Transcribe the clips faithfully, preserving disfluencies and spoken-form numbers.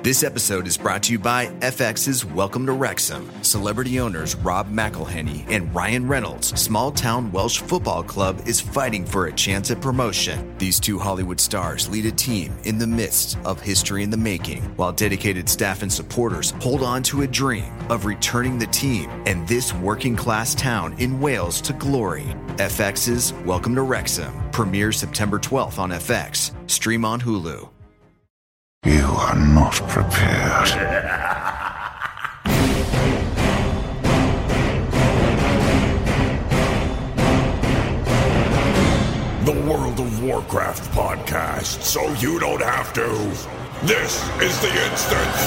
This episode is brought to you by F X's Welcome to Wrexham. Celebrity owners Rob McElhenney and Ryan Reynolds' small-town Welsh football club is fighting for a chance at promotion. These two Hollywood stars lead a team in the midst of history in the making, while dedicated staff and supporters hold on to a dream of returning the team and this working-class town in Wales to glory. F X's Welcome to Wrexham premieres September twelfth on F X. Stream on Hulu. You are not prepared. The World of Warcraft podcast, so you don't have to. This is The Instance.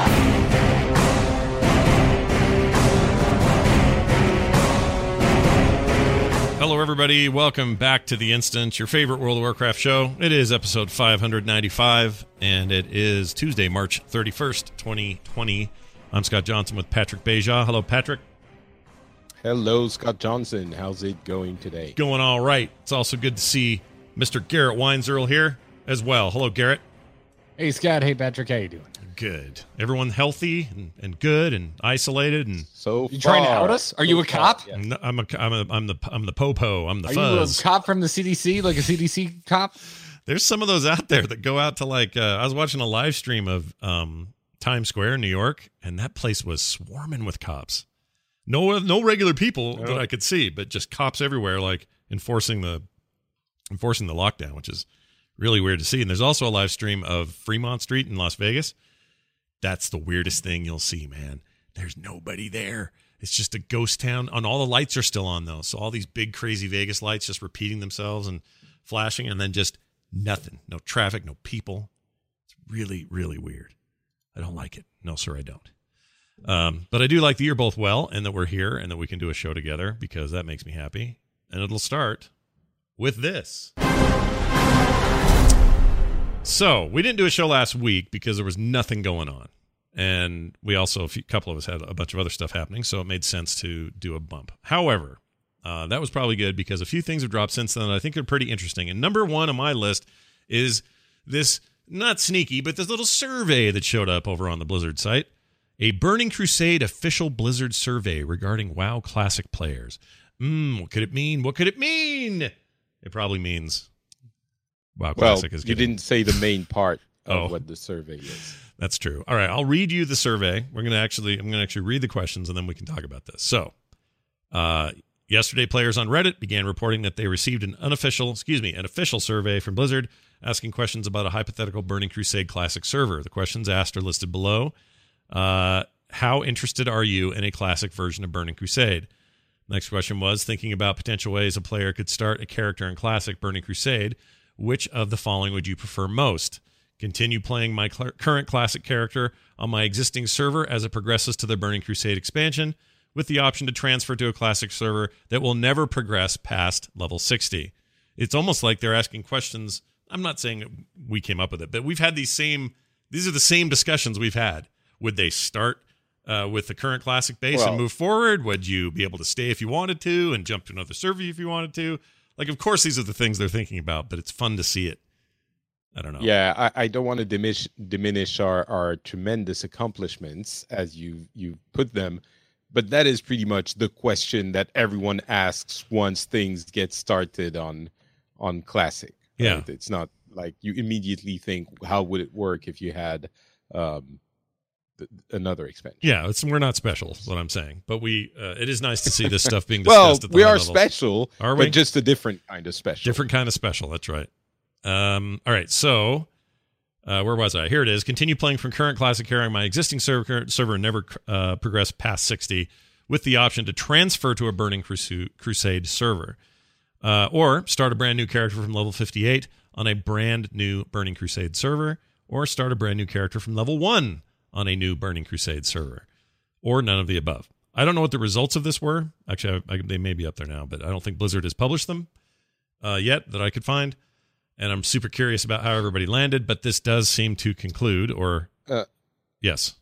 Hello, everybody. Welcome back to The Instance, your favorite World of Warcraft show. It is episode five ninety-five, and it is Tuesday, March thirty-first, twenty twenty. I'm Scott Johnson with Patrick Beja. Hello, Patrick. Hello, Scott Johnson. How's it going today? Going all right. It's also good to see Mister Garrett Weinzierl here as well. Hello, Garrett. Hey, Scott. Hey, Patrick. How you doing? Good. Everyone healthy and, and good and isolated and so you far, trying to out us? Are so you a far, cop? yeah. I'm, I'm a I'm a I'm the I'm the popo. I'm the Are fuzz. you a cop from the C D C, like a C D C cop? There's some of those out there that go out to like uh, I was watching a live stream of um, Times Square in New York, and that place was swarming with cops. No, no regular people No. that I could see, but just cops everywhere, like enforcing the enforcing the lockdown, which is really weird to see. And there's also a live stream of Fremont Street in Las Vegas. That's the weirdest thing you'll see, man. There's nobody there. It's just a ghost town. And all the lights are still on, though. So all these big, crazy Vegas lights just repeating themselves and flashing, and then just nothing. No traffic, no people. It's really, really weird. I don't like it. No, sir, I don't. Um, but I do like that you're both well and that we're here and that we can do a show together, because that makes me happy. And it'll start with this. So we didn't do a show last week because there was nothing going on. And we also, a few, couple of us had a bunch of other stuff happening, so it made sense to do a bump. However, uh, that was probably good because a few things have dropped since then that I think are pretty interesting. And number one on my list is this, not sneaky, but this little survey that showed up over on the Blizzard site. A Burning Crusade official Blizzard survey regarding WoW Classic players. Hmm, what could it mean? What could it mean? It probably means WoW Well, Classic is you getting... didn't say the main part of Oh. what the survey is. That's true. All right, I'll read you the survey. We're going to actually, I'm going to actually read the questions, and then we can talk about this. So, uh, yesterday, players on Reddit began reporting that they received an unofficial, excuse me, an official survey from Blizzard asking questions about a hypothetical Burning Crusade Classic server. The questions asked are listed below. Uh, how interested are you in a classic version of Burning Crusade? Next question was, thinking about potential ways a player could start a character in classic Burning Crusade, which of the following would you prefer most? Continue playing my cl- current classic character on my existing server as it progresses to the Burning Crusade expansion, with the option to transfer to a classic server that will never progress past level sixty. It's almost like they're asking questions. I'm not saying we came up with it, but we've had these same, these are the same discussions we've had. Would they start uh, with the current classic base Well- and move forward? Would you be able to stay if you wanted to and jump to another server if you wanted to? Like, of course, these are the things they're thinking about, but it's fun to see it. I don't know. Yeah, I, I don't want to diminish diminish our, our tremendous accomplishments as you you put them, but that is pretty much the question that everyone asks once things get started on on classic. Right? Yeah. It's not like you immediately think, how would it work if you had um, th- another expansion? Yeah, it's, we're not special, is what I'm saying. But we, uh, it is nice to see this stuff being discussed Well, at the we high are levels. special, Are we? but just a different kind of special. Different kind of special. That's right. Um, all right. So, uh, where was I? Here it is. Continue playing from current classic carrying my existing server, server and never uh, progress past sixty, with the option to transfer to a Burning Crusu- Crusade server, uh, or start a brand new character from level fifty-eight on a brand new Burning Crusade server, or start a brand new character from level one on a new Burning Crusade server, or none of the above. I don't know what the results of this were. Actually, I, I, they may be up there now, but I don't think Blizzard has published them uh, yet that I could find. And I'm super curious about how everybody landed, but this does seem to conclude, or Uh, yes.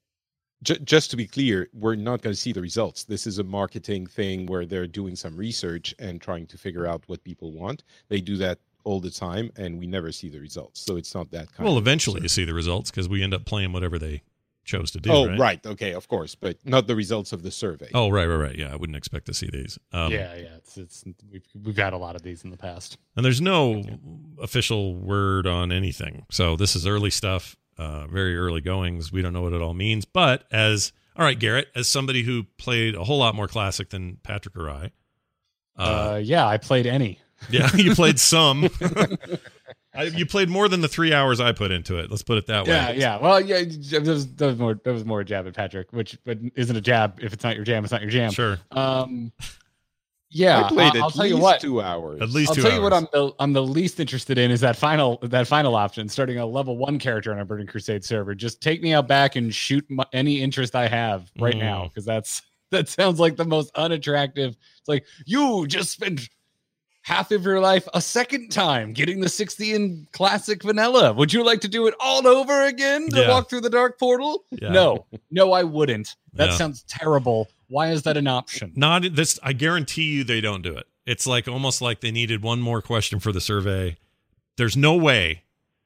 J- just to be clear, we're not going to see the results. This is a marketing thing where they're doing some research and trying to figure out what people want. They do that all the time, and we never see the results. So it's not that kind. Well, of eventually you survey. see the results because we end up playing whatever they chose to do. Oh, right? right. Okay, of course, but not the results of the survey. Oh, right, right, right. Yeah, I wouldn't expect to see these. Um, yeah, yeah. It's it's we've we've had a lot of these in the past. And there's no official word on anything. So this is early stuff, uh, very early goings. We don't know what it all means. But as, all right, Garrett, as somebody who played a whole lot more Classic than Patrick or I. Uh, Uh, yeah, I played any. yeah, you played some. I, you played more than the three hours I put into it. Let's put it that way. Yeah, yeah. Well, yeah. That was, that was more. That was more a jab at Patrick, which but isn't a jab. If it's not your jam, it's not your jam. Sure. Um. Yeah, I played I'll, at I'll tell you least what. two hours. At least I'll two tell hours. you what I'm the I'm the least interested in is that final that final option, starting a level one character on a Burning Crusade server. Just take me out back and shoot my, any interest I have right Mm. now, because that's that sounds like the most unattractive. It's like you just spent half of your life a second time getting the sixty in Classic Vanilla. Would you like to do it all over again to Yeah. walk through the Dark Portal? Yeah. No, no, I wouldn't. That Yeah. sounds terrible. Why is that an option? Not this. I guarantee you they don't do it. It's like almost like they needed one more question for the survey. There's no way.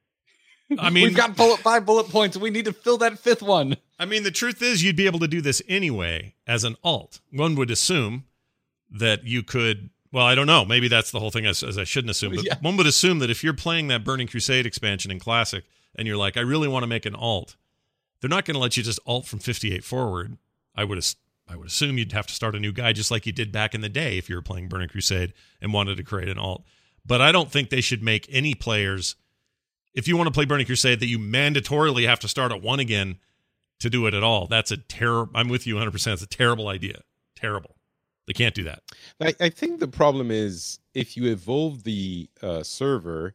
I mean, We've got bullet five bullet points. We need to fill that fifth one. I mean, the truth is you'd be able to do this anyway as an alt. One would assume that you could, well, I don't know. Maybe that's the whole thing as, as I shouldn't assume. But Yeah. one would assume that if you're playing that Burning Crusade expansion in Classic and you're like, I really want to make an alt, they're not going to let you just alt from fifty-eight forward. I would as- I would assume you'd have to start a new guy just like you did back in the day if you were playing Burning Crusade and wanted to create an alt. But I don't think they should make any players, if you want to play Burning Crusade, that you mandatorily have to start at one again to do it at all. That's a terrible, I'm with you one hundred percent. It's a terrible idea. Terrible. They can't do that. I, I think the problem is if you evolve the uh, server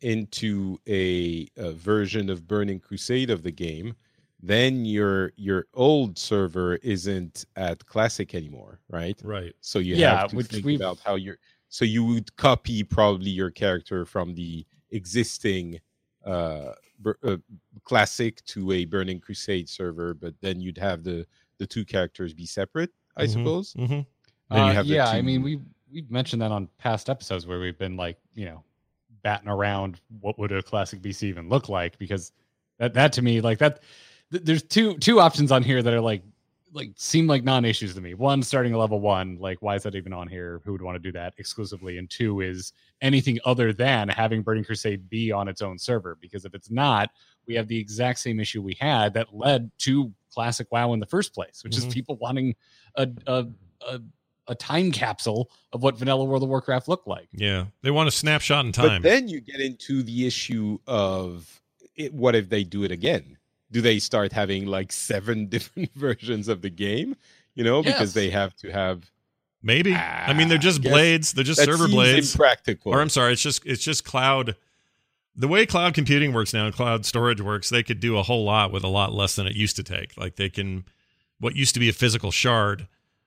into a, a version of Burning Crusade of the game, then your your old server isn't at Classic anymore, right? Right. So you Yeah, have to which think we've- about how you're. So you would copy probably your character from the existing uh, bur- uh, Classic to a Burning Crusade server, but then you'd have the the two characters be separate, I Mhm. suppose. Mm-hmm. Then you Uh, have the yeah, I two- mean, we we've mentioned that on past episodes where we've been like, you know, batting around what would a Classic B C even look like, because that that to me, like that, th- there's two two options on here that are like like seem like non-issues to me. One, starting a level one, like why is that even on here? Who would want to do that exclusively? And two is anything other than having Burning Crusade be on its own server, because if it's not, we have the exact same issue we had that led to Classic WoW in the first place, which Mhm. is people wanting a a, a a time capsule of what vanilla World of Warcraft looked like. Yeah. They want a snapshot in But time. then you get into the issue of it, what if they do it again? Do they start having like seven different versions of the game? You know, because Yes. they have to have. Maybe. I mean, they're just I guess blades. They're just That server seems blades. impractical. Or I'm sorry, it's just it's just cloud. The way cloud computing works now and cloud storage works, they could do a whole lot with a lot less than it used to take. Like they can, what used to be a physical shard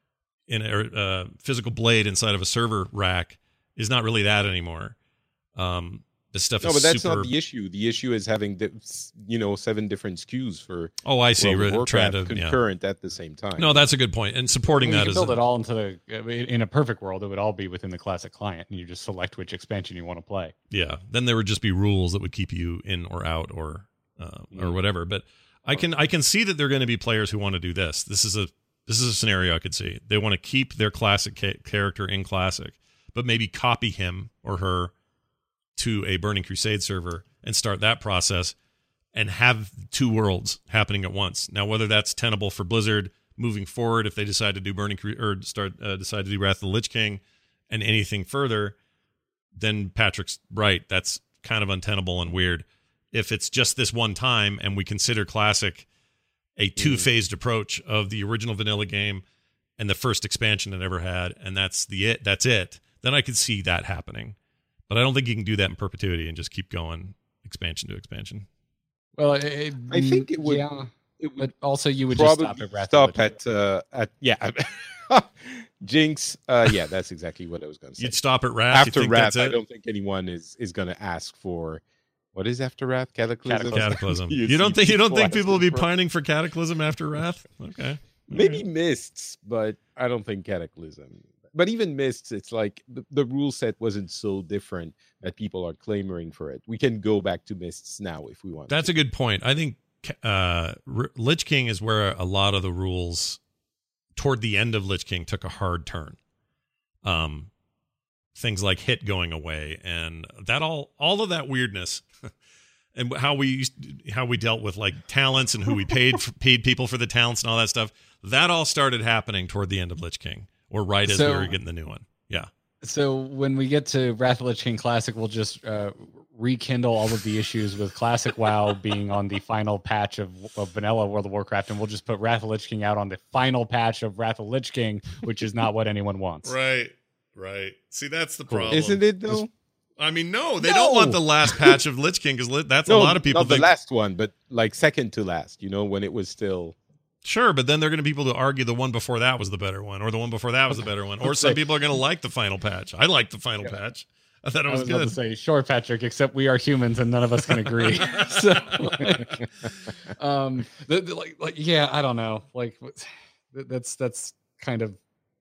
in a uh, physical blade inside of a server rack is not really that anymore. Um, this stuff No, is but that's super. not the issue. The issue is having, di- you know, seven different S K Us for oh, I see. World of We're trying Warcraft to. Yeah. concurrent at the same time. No, that's a good point. And supporting You that can is build it all into the in a perfect world, it would all be within the Classic client, and you just select which expansion you want to play. yeah. Then there would just be rules that would keep you in or out or uh, or whatever. But I can I can see that there are going to be players who want to do this. This is a this is a scenario I could see. They want to keep their classic ca- character in Classic, but maybe copy him or her to a Burning Crusade server and start that process and have two worlds happening at once. Now, whether that's tenable for Blizzard moving forward, if they decide to do Burning Cru- or start uh, decide to do Wrath of the Lich King and anything further, then Patrick's right. That's kind of untenable and weird. If it's just this one time and we consider Classic a two-phased approach of the original vanilla game and the first expansion it ever had, and that's the it, that's it, then I could see that happening. But I don't think you can do that in perpetuity and just keep going expansion to expansion. Well, it, it- I think it would. yeah, It would but also you would just probably stop at Wrath stop of the Lich at uh, at yeah. Jinx. Uh, yeah, that's exactly what I was going to say. You'd stop at Wrath. you After think Wrath, that's I it? don't think anyone is is going to ask for what is after Wrath. Cataclysm. Cataclysm. You You don't see think you don't think people people will be asking for- pining for Cataclysm after Wrath? Okay. Maybe Mists, but I don't think Cataclysm. but even Mists, it's like the, the rule set wasn't so different that people are clamoring for it. We can go back to Mists now if we want. That's to. a good point. I think uh, R- Lich King is where a lot of the rules toward the end of Lich King took a hard turn. Um, things like hit going away and that all all of that weirdness. And how we used, how we dealt with like talents and who we paid for, paid people for the talents and all that stuff. That all started happening toward the end of Lich King, or right as so, we were getting the new one. Yeah. So when we get to Wrath of Lich King Classic, we'll just uh, rekindle all of the issues with Classic WoW being on the final patch of, of Vanilla World of Warcraft, and we'll just put Wrath of Lich King out on the final patch of Wrath of Lich King, which is not what anyone wants. Right. Right. See, that's the problem. Isn't it though? I mean, no, they No. don't want the last patch of Lich King because that's No, a lot of people not think. the last one, but like second to last. You know, when it was still. Sure, but then they're going to be people to argue the one before that was the better one, or the one before that was the better one, or some people are going to like the final patch. I like the final yeah. patch. I thought it was, I was good. About to say, sure, Patrick, except we are humans and none of us can agree. so, like, um, the, the, like, like, yeah, I don't know. Like, that's that's kind of.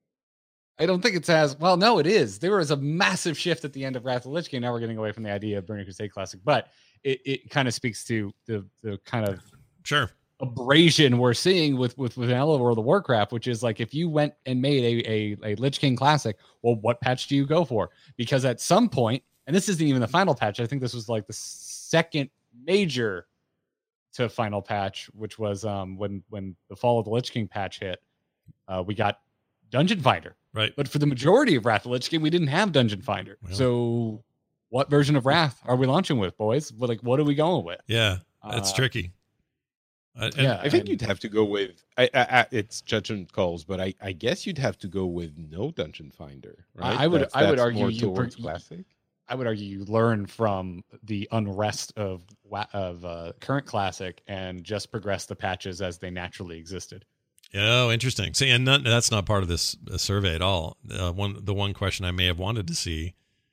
I don't think it's as well. No, it is. There was a massive shift at the end of Wrath of Lich King. Now we're getting away from the idea of Burning Crusade Classic, but it, it kind of speaks to the the kind of sure abrasion we're seeing with with with Vanilla World of Warcraft, which is like if you went and made a, a a Lich King Classic, well, what patch do you go for? Because at some point, and this isn't even the final patch. I think this was like the second major to final patch, which was um when when the Fall of the Lich King patch hit. Uh, we got Dungeon Finder. Right. But for the majority of Wrath of Lich King, we didn't have Dungeon Finder. Well, so what version of Wrath are we launching with, boys? Like, what are we going with? Yeah, that's uh, tricky. Uh, yeah, I think and, you'd have to go with, I, I, I, it's judgment calls, but I, I guess you'd have to go with no Dungeon Finder, right? I would that's, I would that's argue you per, classic. I would argue you learn from the unrest of of uh, current Classic and just progress the patches as they naturally existed. Oh, interesting. See, and not, that's not part of this uh, survey at all. Uh, one, the one question I may have wanted to see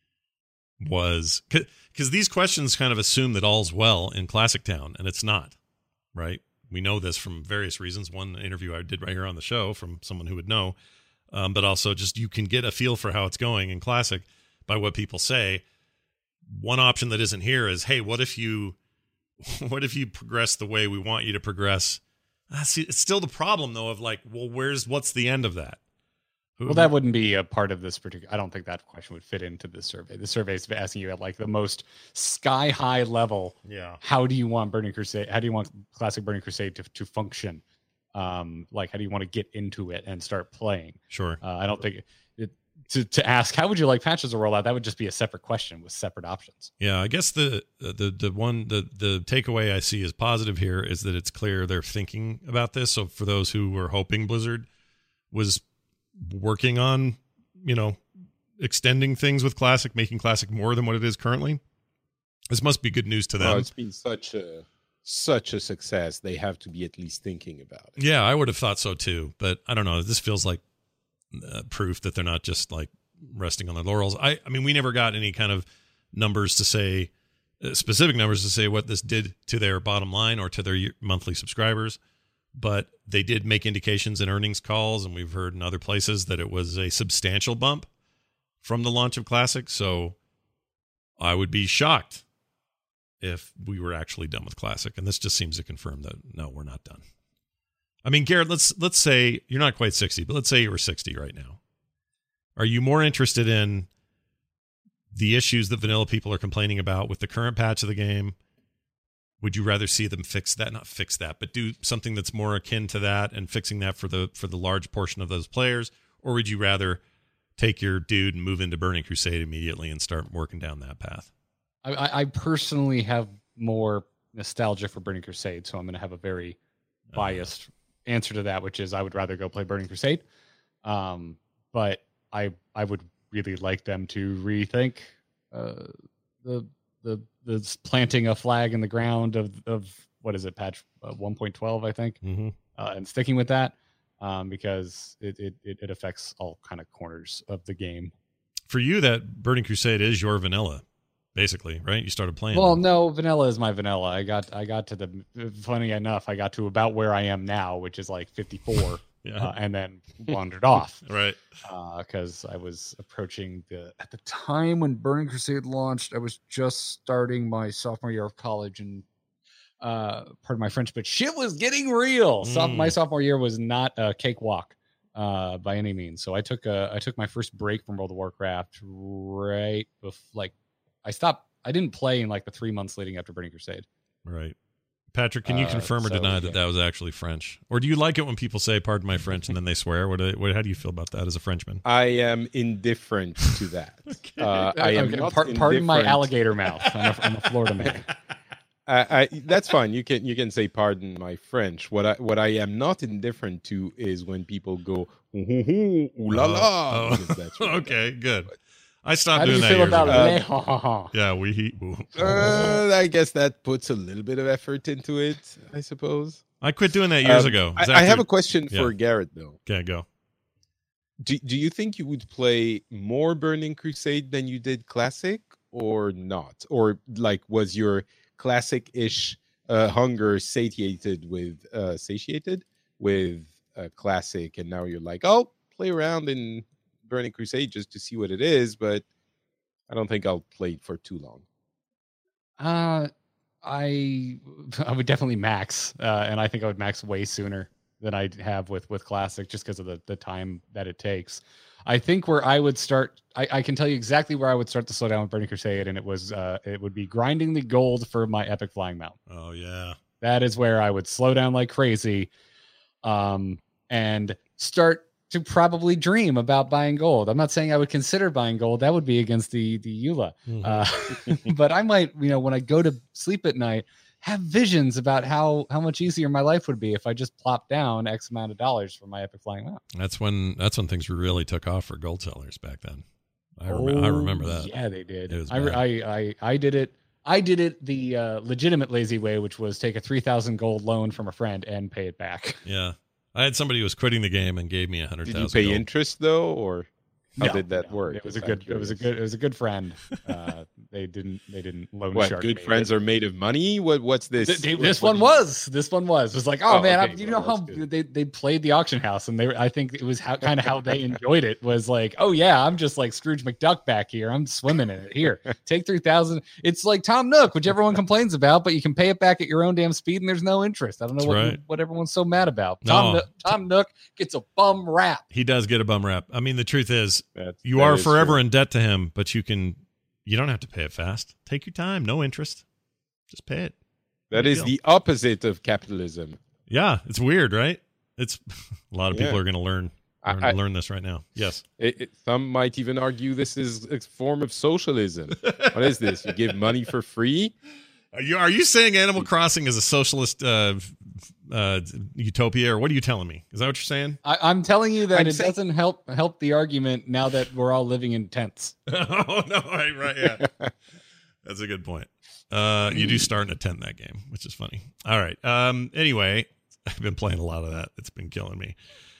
was because these questions kind of assume that all's well in Classic Town, and it's not, right? We know this from various reasons. One interview I did right here on the show from someone who would know, um, but also just you can get a feel for how it's going in Classic by what people say. One option that isn't here is, hey, what if you, what if you progress the way we want you to progress? Uh, see, it's still the problem though of like, well, where's what's the end of that? Who, well, that wouldn't be a part of this particular. I don't think that question would fit into this survey. The survey is asking you at like the most sky high level. Yeah. How do you want Burning Crusade? How do you want Classic Burning Crusade to to function? Um, like how do you want to get into it and start playing? Sure. Uh, I don't think it, to to ask how would you like patches to roll out. That would just be a separate question with separate options. Yeah, I guess the the the one the the takeaway I see as positive here is that it's clear they're thinking about this. So for those who were hoping Blizzard was working on, you know, extending things with Classic, making Classic more than what it is currently, this must be good news to them. Oh, it's been such a such a success. They have to be at least thinking about it. Yeah, I would have thought so too, but I don't know. This feels like uh, proof that they're not just like resting on their laurels. I, I mean, we never got any kind of numbers to say, uh, specific numbers to say what this did to their bottom line or to their year, monthly subscribers. But they did make indications in earnings calls, and we've heard in other places that it was a substantial bump from the launch of Classic. So I would be shocked if we were actually done with Classic. And this just seems to confirm that, no, we're not done. I mean, Garrett, let's let's say you're not quite sixty, but let's say you were sixty right now. Are you more interested in the issues that vanilla people are complaining about with the current patch of the game? Would you rather see them fix that, not fix that, but do something that's more akin to that and fixing that for the for the large portion of those players? Or would you rather take your dude and move into Burning Crusade immediately and start working down that path? I, I personally have more nostalgia for Burning Crusade, so I'm going to have a very biased uh, answer to that, which is I would rather go play Burning Crusade. Um, but I I would really like them to rethink uh, the the the planting a flag in the ground of of what is it, patch uh, one point twelve, I think, mm-hmm. uh, and sticking with that um, because it, it it affects all kind of corners of the game. For you, that Burning Crusade is your vanilla, basically, right? You started playing. Well, them. no, vanilla is my vanilla. I got I got to the funny enough, I got to about where I am now, which is like fifty-four. Yeah. uh, and then wandered off. Right. Because uh, I was approaching the at the time when Burning Crusade launched. I was just starting my sophomore year of college, and uh, pardon my French, but shit was getting real. Mm. So my sophomore year was not a cakewalk uh, by any means. So I took a I took my first break from World of Warcraft right before, like I stopped. I didn't play in like the three months leading after Burning Crusade. Right. Patrick, can you confirm uh, so, or deny that yeah. that was actually French? Or do you like it when people say, pardon my French, and then they swear? What, what? How do you feel about that as a Frenchman? I am indifferent to that. okay. uh, I am okay. not Par- Pardon my alligator mouth. I'm a, I'm a Florida man. I, I, that's fine. You can you can say pardon my French. What I what I am not indifferent to is when people go, ooh, ooh, ooh, ooh la la. Oh, oh. That's really okay, bad. Good. I stopped How doing do that. you feel about uh, Yeah, we heat. Uh, I guess that puts a little bit of effort into it, I suppose. I quit doing that years um, ago. I, I have a question yeah. for Garrett, though. Okay, go. Do, do you think you would play more Burning Crusade than you did Classic, or not? Or, like, was your Classic-ish uh, hunger satiated with, uh, satiated with uh, Classic, and now you're like, oh, play around in Burning Crusade just to see what it is, but I don't think I'll play for too long. Uh, I I would definitely max, uh, and I think I would max way sooner than I have with with Classic, just because of the the time that it takes. I think where I would start, I, I can tell you exactly where I would start to slow down with Burning Crusade, and it was uh, it would be grinding the gold for my Epic Flying Mount. Oh yeah, that is where I would slow down like crazy, um, and start to probably dream about buying gold. I'm not saying I would consider buying gold. That would be against the the E U L A. Mm-hmm. Uh, but I might, you know, when I go to sleep at night, have visions about how how much easier my life would be if I just plopped down X amount of dollars for my Epic Flying Mount. That's when that's when things really took off for gold sellers back then. I, rem- oh, I remember that. Yeah, they did. It was I, I I I did it. I did it the uh, legitimate lazy way, which was take a three thousand gold loan from a friend and pay it back. Yeah. I had somebody who was quitting the game and gave me a hundred thousand. Did you pay gold. interest though, or how no, did that no. work? It was a good. It was a good. It was a good friend. Uh, they didn't. They didn't loan what, shark. Good me. friends it, are made of money. What? What's this? Th- they, what, this what one was. This one was. It was like, oh, oh man, okay, I, you well, know how good. they they played the auction house, and they. Were, I think it was how kind of how they enjoyed it. Was like, oh yeah, I'm just like Scrooge McDuck back here. I'm swimming in it. Here, take three thousand. It's like Tom Nook, which everyone complains about, but you can pay it back at your own damn speed, and there's no interest. I don't know That's what right. what everyone's so mad about. Tom no. Nook, Tom Nook gets a bum rap. He does get a bum rap. I mean, the truth is, That's, you that are is forever true. in debt to him, but you can. You don't have to pay it fast. Take your time. No interest. Just pay it. That is the opposite of capitalism. Yeah, it's weird, right? It's a lot of people Yeah. are going to learn learn, I, I, learn this right now. Yes. It, it, some might even argue this is a form of socialism. What is this? You give money for free? Are you are you saying Animal Crossing is a socialist uh, uh, utopia, or what are you telling me? Is that what you're saying? I, I'm telling you that I'm it saying- doesn't help help the argument now that we're all living in tents. Oh no! Right, right, yeah. That's a good point. Uh, you do start in a tent in that game, which is funny. All right. Um. Anyway, I've been playing a lot of that. It's been killing me.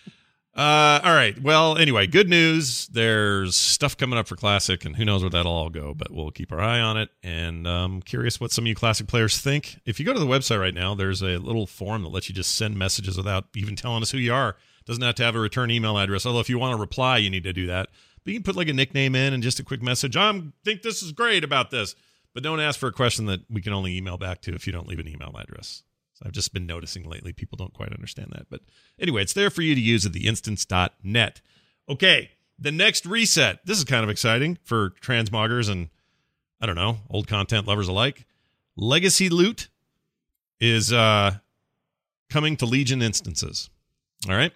Uh, all right. Well, anyway, good news. There's stuff coming up for Classic, and who knows where that'll all go, but we'll keep our eye on it. And I'm curious what some of you Classic players think. If you go to the website right now, there's a little form that lets you just send messages without even telling us who you are. Doesn't have to have a return email address, although if you want to reply, you need to do that. But you can put like a nickname in and just a quick message. I think this is great about this, but don't ask for a question that we can only email back to if you don't leave an email address. I've just been noticing lately people don't quite understand that. But anyway, it's there for you to use at the instance dot net. Okay, the next reset. This is kind of exciting for transmoggers and, I don't know, old content lovers alike. Legacy loot is uh, coming to Legion instances. All right?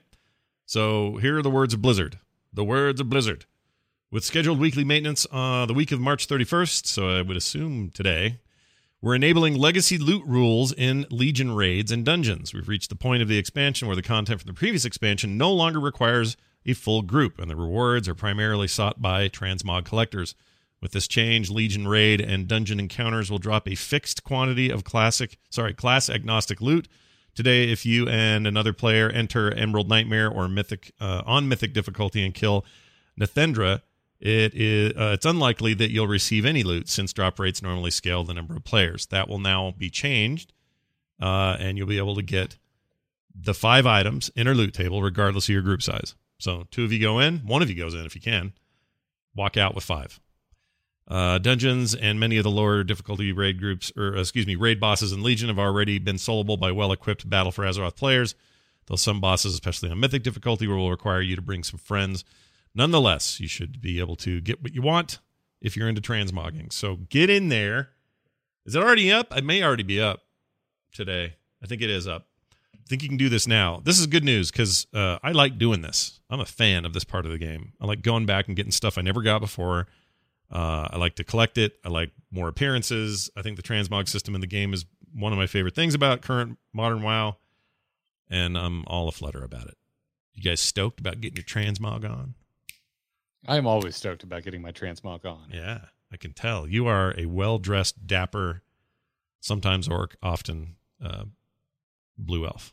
So here are the words of Blizzard. The words of Blizzard. With scheduled weekly maintenance uh, the week of March thirty-first, so I would assume today, we're enabling legacy loot rules in Legion raids and dungeons. We've reached the point of the expansion where the content from the previous expansion no longer requires a full group, and the rewards are primarily sought by transmog collectors. With this change, Legion raid and dungeon encounters will drop a fixed quantity of classic, sorry, class agnostic loot. Today, if you and another player enter Emerald Nightmare or Mythic uh, on Mythic difficulty and kill Nathendra, It is uh, it's unlikely that you'll receive any loot since drop rates normally scale the number of players. That will now be changed, uh, and you'll be able to get the five items in our loot table, regardless of your group size. So two of you go in, one of you goes in if you can. Walk out with five. Uh, dungeons and many of the lower difficulty raid groups, or uh, excuse me, raid bosses in Legion have already been soloable by well-equipped Battle for Azeroth players, though some bosses, especially on Mythic difficulty, will require you to bring some friends. Nonetheless, you should be able to get what you want if you're into transmogging. So get in there. Is it already up? It may already be up today. I think it is up. I think you can do this now. This is good news because uh, I like doing this. I'm a fan of this part of the game. I like going back and getting stuff I never got before. Uh, I like to collect it. I like more appearances. I think the transmog system in the game is one of my favorite things about current modern WoW, and I'm all aflutter about it. You guys stoked about getting your transmog on? I'm always stoked about getting my transmog on. Yeah, I can tell. You are a well-dressed, dapper, sometimes orc, often uh, blue elf.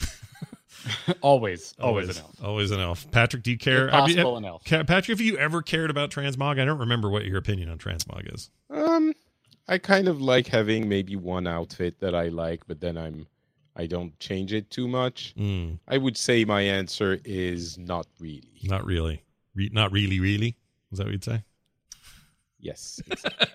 always, always an elf. Always an elf. Patrick, do you care? If possible, I mean, an elf. Patrick, have you ever cared about transmog? I don't remember what your opinion on transmog is. Um, I kind of like having maybe one outfit that I like, but then I'm, I don't change it too much. Mm, I would say my answer is not really. not really. Re- not really, really? Is that what you'd say? Yes. Exactly.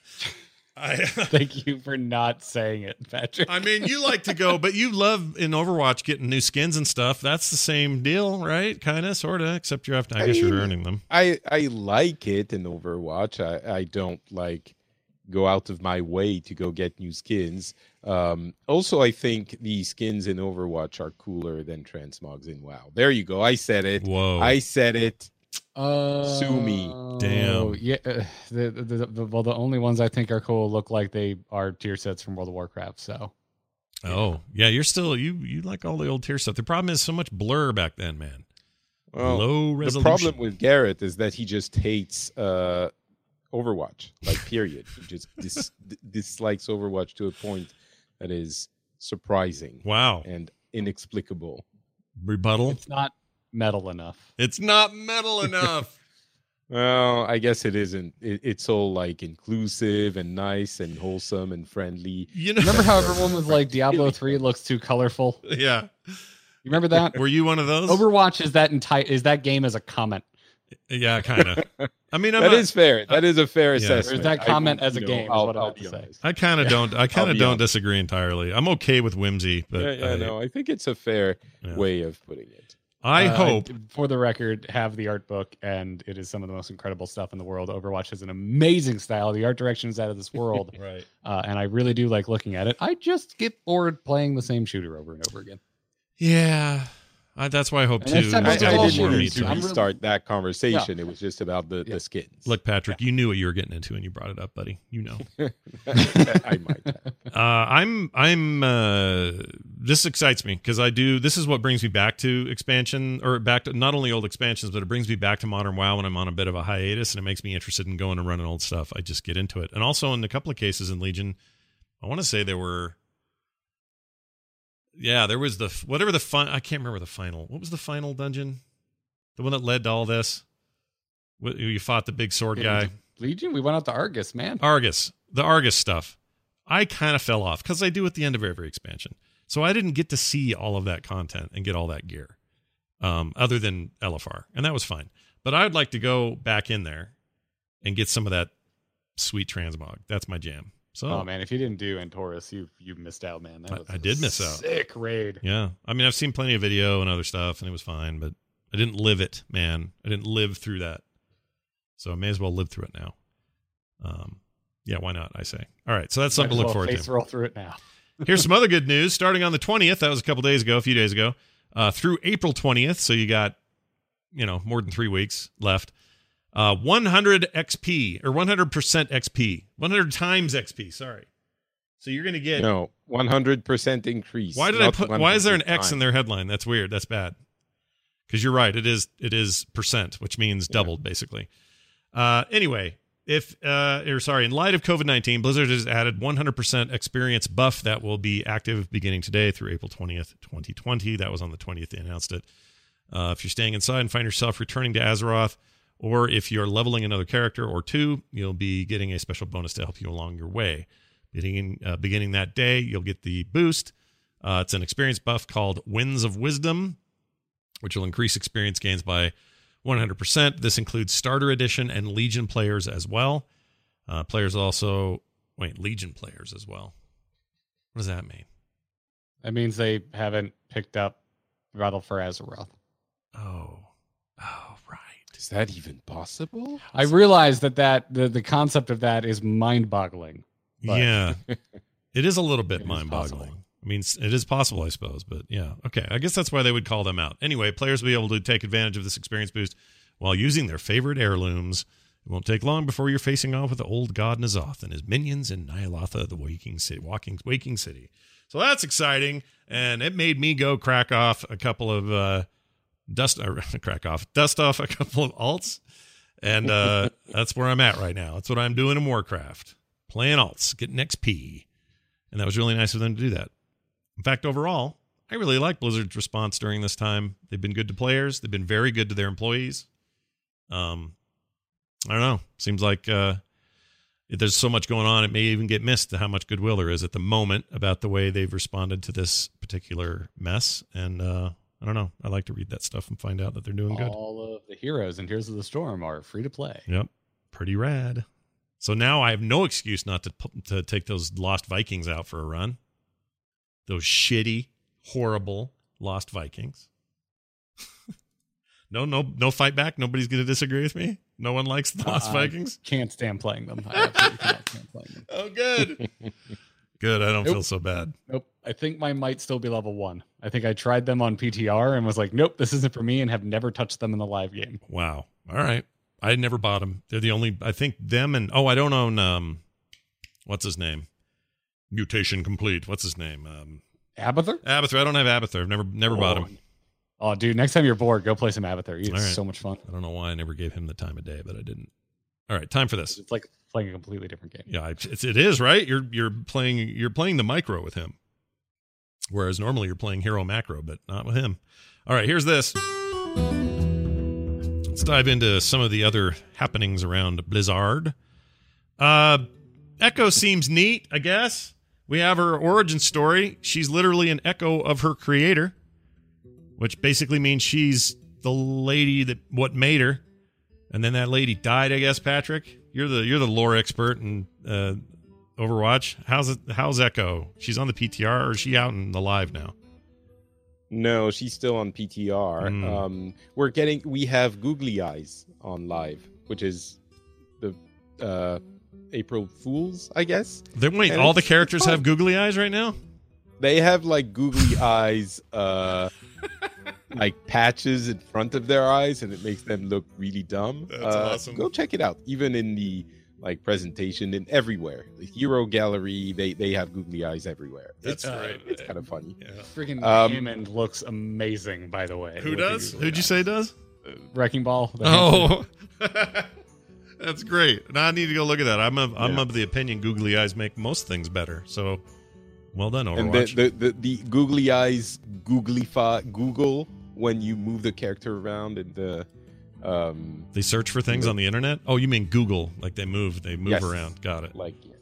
I, Thank you for not saying it, Patrick. I mean, you like to go, but you love in Overwatch getting new skins and stuff. That's the same deal, right? Kind of, sort of, except you have to, I, I guess mean, you're earning them. I I like it in Overwatch. I I don't like go out of my way to go get new skins. Um, also, I think the skins in Overwatch are cooler than transmogs in WoW. There you go. I said it. Whoa. I said it. Uh, Sue me. Damn. Yeah. uh, The, the, the, the, well, the only ones I think are cool look like they are tier sets from World of Warcraft. So. Oh, yeah, you're still, you you like all the old tier stuff. The problem is so much blur back then, man. Well, Low the resolution. problem with Garrett is that he just hates uh, Overwatch. Like, period. He just dis- d- dislikes Overwatch to a point that is surprising Wow. and inexplicable. Rebuttal. It's not metal enough. It's not metal enough. Well, I guess it isn't. It, it's all like inclusive and nice and wholesome and friendly. You know, Remember how everyone was like, Diablo three looks too colorful? You yeah. remember that? Were you one of those? Overwatch is that entire is that game as a comment. Yeah, kind of. I mean, I'm That not, is fair. That is a fair Yeah. assessment. There's that I comment will- as a you know, game is I'll- what I I'll have to be say. honest. I kind of don't. I kind I'll of be don't honest. disagree entirely. I'm okay with whimsy, but Yeah, yeah, I, no, I think it's a fair Yeah. way of putting it. I Uh, hope. for the record, have the art book, and it is some of the most incredible stuff in the world. Overwatch has an amazing style. The art direction is out of this world, Right. uh, and I really do like looking at it. I just get bored playing the same shooter over and over again. Yeah. I, that's why I hope And too. it's not I, I It's Devil all didn't War shooters. mean meets to I'm me. really- restart that conversation. It was just about the, Yeah. the skins. Look, Patrick, you knew what you were getting into, and you brought it up, buddy. You know. I might have. Uh, I'm I'm uh, this excites me because I do this is what brings me back to expansion or back to not only old expansions, but it brings me back to modern WoW when I'm on a bit of a hiatus, and it makes me interested in going and running old stuff. I just get into it. And also in a couple of cases in Legion, I want to say there were yeah, there was the whatever the fun I can't remember the final. What was the final dungeon? The one that led to all this? What, you fought the big sword guy. Legion, we went out to Argus, man. Argus, the Argus stuff. I kind of fell off because I do at the end of every expansion. So I didn't get to see all of that content and get all that gear, um, other than L F R, and that was fine. But I'd like to go back in there and get some of that sweet transmog. That's my jam. So Oh man, if you didn't do Antorus, you you missed out, man. That I- was I a did miss out. Sick raid. yeah, I mean I've seen plenty of video and other stuff, and it was fine, but I didn't live it, man. I didn't live through that, so I may as well live through it now. Um, yeah, why not? I say. All right, so that's something to Might as look well forward to. face roll through it now. Here's some other good news. Starting on the twentieth, that was a couple days ago, a few days ago, uh, through April twentieth. So you got, you know, more than three weeks left. Uh, one hundred X P or one hundred percent X P, one hundred times X P. Sorry. So you're going to get. No, one hundred percent increase. Why did I not put? Why is there an one hundred X in times. their headline? That's weird. That's bad. Because you're right. It is. It is percent, which means doubled basically. Uh, anyway. If, uh, or sorry, in light of COVID nineteen, Blizzard has added one hundred percent experience buff that will be active beginning today through April twentieth, twenty twenty. That was on the twentieth they announced it. Uh, if you're staying inside and find yourself returning to Azeroth, or if you're leveling another character or two, you'll be getting a special bonus to help you along your way. Beginning, uh, beginning that day, you'll get the boost Uh, it's an experience buff called Winds of Wisdom, which will increase experience gains by one hundred percent. This includes Starter Edition and Legion players as well. Uh, players also... Wait, Legion players as well. What does that mean? That means they haven't picked up Battle for Azeroth. Oh. Oh, right. Is that even possible? I realize that, that the, the concept of that is mind-boggling. But Yeah. It is a little bit It is mind-boggling. possible. I mean, it is possible, I suppose, but yeah. Okay, I guess that's why they would call them out. Anyway, players will be able to take advantage of this experience boost while using their favorite heirlooms. It won't take long before you're facing off with the old god N'Zoth and his minions in Ny'alotha, the waking city, walking, waking city. So that's exciting, and it made me go crack off a couple of uh, dust, uh, crack off, dust off a couple of alts, and uh, that's where I'm at right now. That's what I'm doing in Warcraft, playing alts, getting X P, and that was really nice of them to do that. In fact, overall, I really like Blizzard's response during this time. They've been good to players. They've been very good to their employees. Um. I don't know. Seems like uh, there's so much going on. It may even get missed how much goodwill there is at the moment about the way they've responded to this particular mess. And uh, I don't know. I like to read that stuff and find out that they're doing good. all of the heroes in Heroes of the Storm are free to play. Yep. Pretty rad. So now I have no excuse not to to take those Lost Vikings out for a run. Those shitty, horrible Lost Vikings. no, no, no fight back. Nobody's going to disagree with me. No one likes the Lost Uh, Vikings? I can't stand playing them. I absolutely cannot stand playing them. Oh, good. Good. I don't Nope. feel so bad. Nope. I think mine might still be level one. I think I tried them on P T R and was like, nope, this isn't for me, and have never touched them in the live game. Wow. All right. I had never bought them. They're the only, I think them and, oh, I don't own, um, what's his name? Mutation Complete. What's his name? Um, Abathur? Abathur. I don't have Abathur. I've never, never oh. bought him. Oh, dude, next time you're bored, go play some Abathur. It's All right. so much fun. I don't know why I never gave him the time of day, but I didn't. All right. Time for this. It's like playing a completely different game. Yeah, it's, it is, right? You're you're playing you're playing the micro with him, whereas normally you're playing hero macro, but not with him. All right, here's this. Let's dive into some of the other happenings around Blizzard. Uh, Echo seems neat, I guess. We have her origin story. She's literally an echo of her creator, which basically means she's the lady that what made her. And then that lady died, I guess. Patrick, you're the you're the lore expert in uh, Overwatch. How's it? How's Echo? She's on the P T R, or is she out in the live now? No, she's still on P T R. Mm. Um, we're getting we have Googly Eyes on live, which is the uh, April Fools, I guess. Then wait, And all the it's- characters it's fun. have googly eyes right now? They have like googly eyes, uh, like patches in front of their eyes, and it makes them look really dumb. That's uh, awesome. Go check it out. Even in the like presentation and everywhere, the hero gallery, they they have googly eyes everywhere. That's it's, great. It's kind of funny. Yeah. Freaking Um, Hammond looks amazing, by the way. Who with the does? googly Who'd you eyes. say does? Wrecking Ball. the Hammond. Oh, that's great. Now I need to go look at that. I'm of, I'm Yeah. of the opinion googly eyes make most things better. So, well done, And the, Overwatch. the, the, the googly eyes, googly Google when you move the character around and the um they search for things on the internet. Oh, you mean Google? Like they move, they move Yes. around. Got it. like yeah.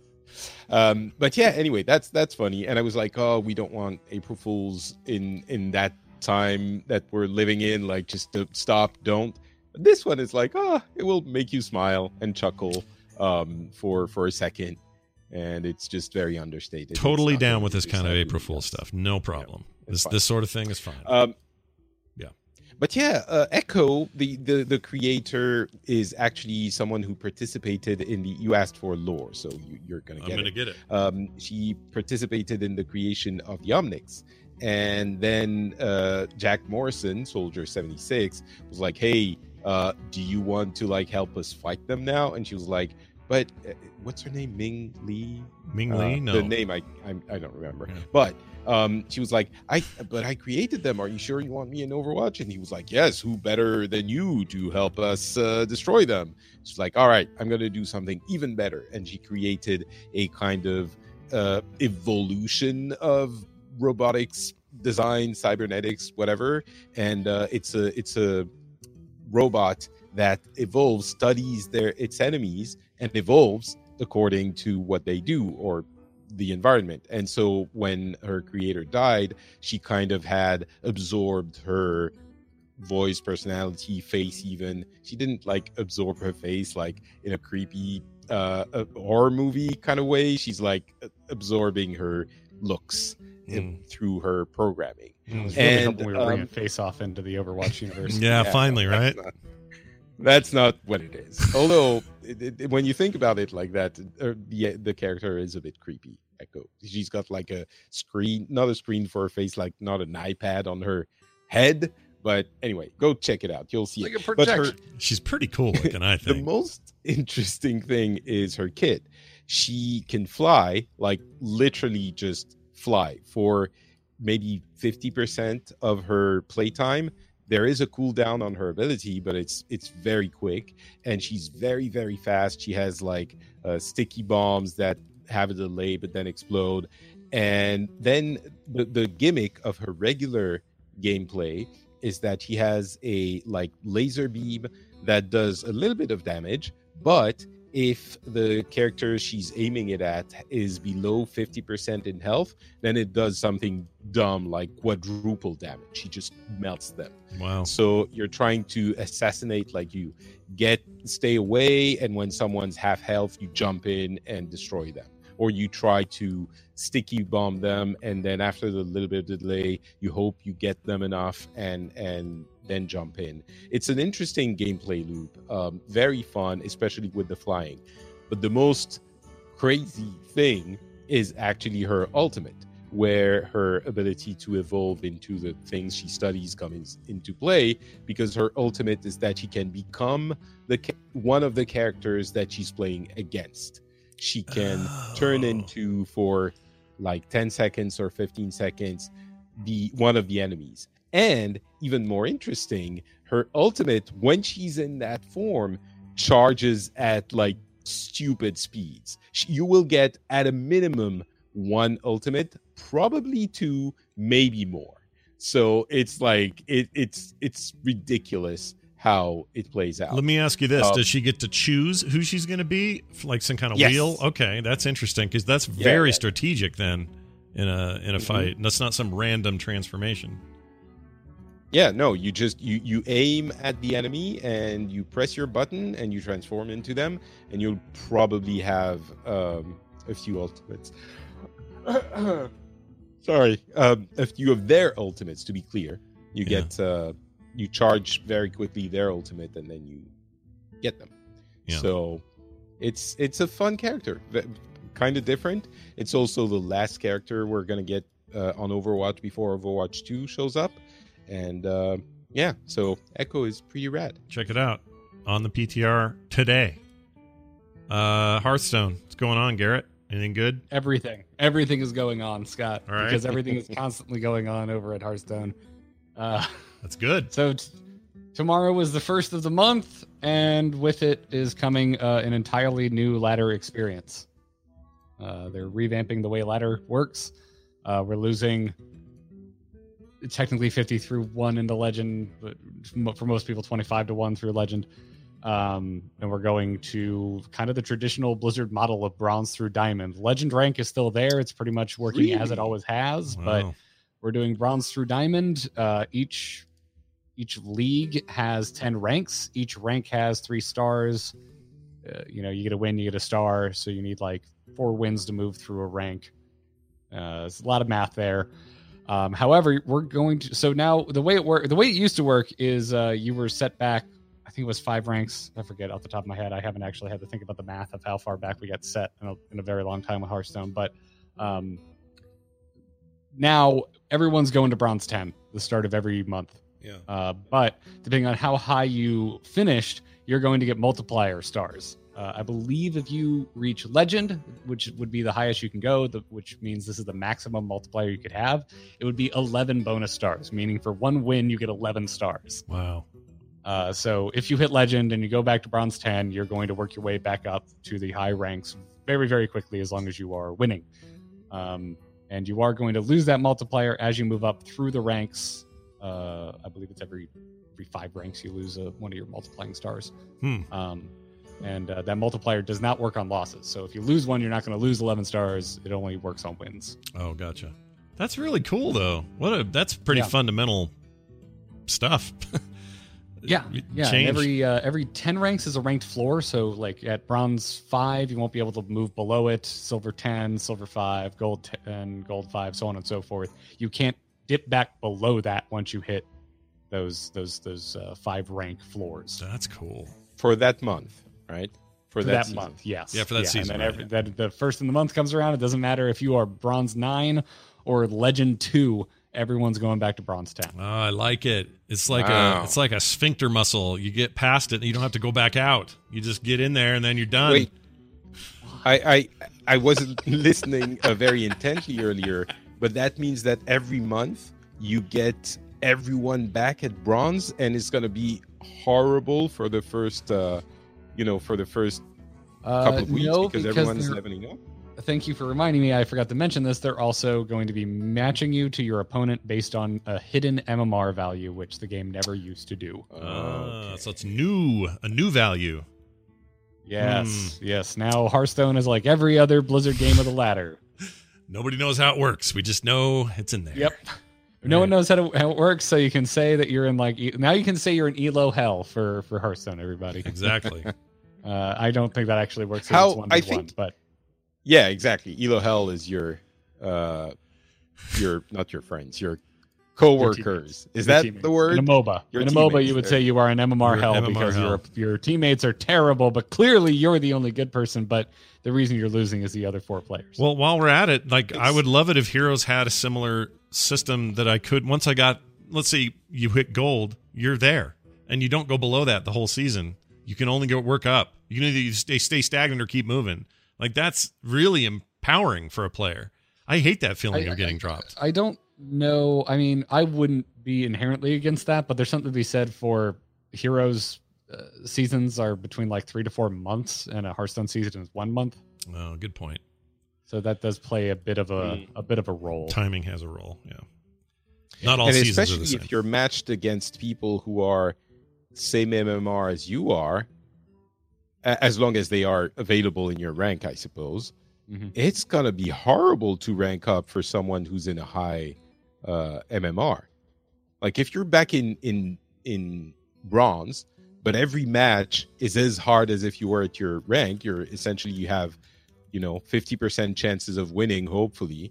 Um, but yeah, anyway, that's that's funny. And I was like, oh, we don't want April Fools in in that time that we're living in. Like, just to stop, don't. But this one is like, oh, it will make you smile and chuckle um, for for a second, and it's just very understated. It's Totally not down really with this kind of decided April to be Fool's done. stuff. No problem. it's this fine. this sort of thing is fine. Um, Yeah. But yeah, uh, Echo, the, the the creator, is actually someone who participated in the. You asked for lore, so you, you're gonna I'm get gonna it. get it. Um, she participated in the creation of the Omnics, and then uh, Jack Morrison, Soldier seventy-six, was like, "Hey, uh, do you want to like help us fight them now?" And she was like, "But uh, what's her name? Ming Lee? Ming Uh, Lee? No. the name I I, I don't remember. Yeah. But um, she was like, I but I created them. Are you sure you want me in Overwatch? And he was like, yes. Who better than you to help us uh, destroy them? She's like, all right, I'm gonna do something even better. And she created a kind of uh, evolution of robotics design, cybernetics, whatever. And uh, it's a it's a robot that evolves, studies their its enemies, and evolves according to what they do, or the environment. And so when her creator died, she kind of had absorbed her voice, personality, face. Even she didn't like absorb her face like in a creepy uh a horror movie kind of way. She's like absorbing her looks mm. through her programming. I was really and hoping we were um, bringing Face Off into the Overwatch universe. Yeah, Yeah, finally, right? that's not, that's not what it is. Although it, it, when you think about it like that, uh, the the character is a bit creepy. Echo. She's got like a screen, not a screen for her face, like not an iPad on her head. But anyway, go check it out. You'll see Like it. a But her, projection. She's pretty cool looking, I the think. most interesting thing is her kit. She can fly, like literally just fly for maybe fifty percent of her playtime. There is a cooldown on her ability, but it's it's very quick, and she's very, very fast. She has like uh, sticky bombs that have a delay but then explode. And then the, the gimmick of her regular gameplay is that she has a like laser beam that does a little bit of damage, but if the character she's aiming it at is below fifty percent in health, then it does something dumb like quadruple damage. She just melts them. Wow. So you're trying to assassinate, like you get stay away, and when someone's half health, you jump in and destroy them. Or you try to sticky bomb them, and then after the little bit of delay, you hope you get them enough and and then jump in. It's an interesting gameplay loop, um, very fun, especially with the flying. But the most crazy thing is actually her ultimate, where her ability to evolve into the things she studies comes into play, because her ultimate is that she can become the one of the characters that she's playing against. She can oh. turn into, for like ten seconds or fifteen seconds, be one of the enemies. And even more interesting, her ultimate, when she's in that form, charges at like stupid speeds. You will get at a minimum one ultimate, probably two, maybe more. So it's like it, it's it's ridiculous how it plays out. Let me ask you this: um, does she get to choose who she's going to be, like some kind of yes. wheel? Okay, that's interesting, because that's Yeah, very yeah. strategic. Then in a in a Mhm. fight, that's not some random transformation. Yeah, no, you just you you aim at the enemy and you press your button and you transform into them, and you'll probably have um, a few ultimates. Sorry, um, a few of their ultimates. To be clear, you Yeah. get uh, you charge very quickly their ultimate, and then you get them. Yeah. So it's it's a fun character, kind of different. It's also the last character we're gonna get uh, on Overwatch before Overwatch two shows up. And uh, yeah, so Echo is pretty rad. Check it out on the P T R today. Uh, Hearthstone, what's going on, Garrett? Anything good? Everything. Everything is going on, Scott. All right. Because everything is constantly going on over at Hearthstone. Uh, That's good. so t- tomorrow is the first of the month, and with it is coming uh, an entirely new ladder experience. Uh, they're revamping the way ladder works. Uh, we're losing technically fifty through one into Legend, but for most people twenty-five to one through Legend. Um, and we're going to kind of the traditional Blizzard model of bronze through diamond. Legend rank is still there. It's pretty much working Really? as it always has, Wow. but we're doing bronze through diamond. Uh, each each league has ten ranks. Each rank has three stars. Uh, you know, you get a win, you get a star. So you need like four wins to move through a rank. Uh, there's a lot of math there. Um, however, we're going to, so now the way it work, the way it used to work is uh, you were set back, I think it was five ranks. I forget off the top of my head. I haven't actually had to think about the math of how far back we got set in a, in a very long time with Hearthstone. But um, now everyone's going to bronze ten, the start of every month. Yeah. Uh, but depending on how high you finished, you're going to get multiplier stars. Uh, I believe if you reach Legend, which would be the highest you can go, the, which means this is the maximum multiplier you could have, it would be eleven bonus stars, meaning for one win, you get eleven stars. Wow. Uh, so if you hit Legend and you go back to Bronze ten, you're going to work your way back up to the high ranks very, very quickly as long as you are winning. Um, and you are going to lose that multiplier as you move up through the ranks. Uh, I believe it's every every five ranks you lose uh, one of your multiplying stars. Hmm. Um, And uh, that multiplier does not work on losses. So if you lose one, you're not going to lose eleven stars. It only works on wins. Oh, gotcha. That's really cool, though. What a that's pretty Yeah. fundamental stuff. Yeah, yeah. And Change. every uh, every ten ranks is a ranked floor. So like at bronze five, you won't be able to move below it. Silver ten, silver five, gold ten, gold five, so on and so forth. You can't dip back below that once you hit those those those uh, five rank floors. That's cool. For that month, right? For, For that, that season. month, yes. Yeah, for that season, And then right, every, that, the first in the month comes around. It doesn't matter if you are bronze nine or legend two. Everyone's going back to bronze ten. Oh, I like it. It's like Wow. a it's like a sphincter muscle. You get past it and you don't have to go back out. You just get in there and then you're done. Wait, I, I I wasn't listening uh, very intently earlier, but that means that every month you get everyone back at bronze, and it's gonna be horrible for the first, uh, you know, for the first Uh, couple of weeks no, because, because everyone's they're- leveling up. Thank you for reminding me. I forgot to mention this. They're also going to be matching you to your opponent based on a hidden M M R value, which the game never used to do. Ah, so it's new, a new value. Yes, yes. Now Hearthstone is like every other Blizzard game of the ladder. Nobody knows how it works. We just know it's in there. Yep. No one knows how, to, how it works, so you can say that you're in like E- now you can say you're in E L O hell for for Hearthstone. Everybody. Exactly. Uh, I don't think that actually works. How- It's one I v one, think- but Yeah, exactly. Elo Hell is your, uh, your not your friends, your coworkers. Is your that teammates. the word? In a MOBA. Your in a MOBA, teammates you would there. say you are an M M R You're hell M M R because hell. your your teammates are terrible, but clearly you're the only good person. But the reason you're losing is the other four players. Well, while we're at it, like I It's- would love it if Heroes had a similar system that I could once I got. Let's say you hit gold, you're there, and you don't go below that the whole season. You can only go work up. You can either stay stay stagnant or keep moving. Like that's really empowering for a player. I hate that feeling I- of getting I- dropped. I don't know. I mean, I wouldn't be inherently against that, but there's something to be said for Heroes uh, seasons are between like three to four months, and a Hearthstone season is one month. Oh, good point. So that does play a bit of a Mm. a bit of a role. Timing has a role. Yeah. Not all and seasons are especially the same. if you're matched against people who are same M M R as you are, a- as long as they are available in your rank, I suppose. Mhm. It's gonna be horrible to rank up for someone who's in a high uh, M M R. Like if you're back in in in bronze, but every match is as hard as if you were at your rank. You're essentially you have, you know, fifty percent chances of winning, hopefully.